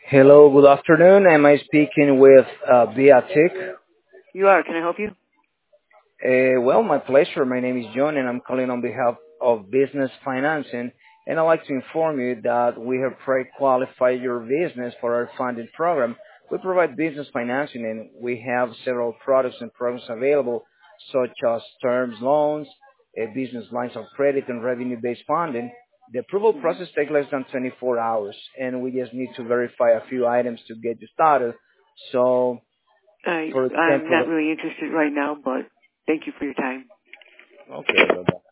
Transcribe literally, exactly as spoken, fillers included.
Hello, good afternoon. Am I speaking with uh, Beatik? You are. Can I help you? Uh, well, my pleasure. My name is John, and I'm calling on behalf of Business Financing. And I'd like to inform you that we have pre-qualified your business for our funding program. We provide business financing, and we have several products and programs available, such as terms loans, uh, business lines of credit, and revenue-based funding. The approval hmm process takes less than twenty-four hours, and we just need to verify a few items to get you started. So, I for I'm example, not really interested right now, but thank you for your time. okay, bye-bye.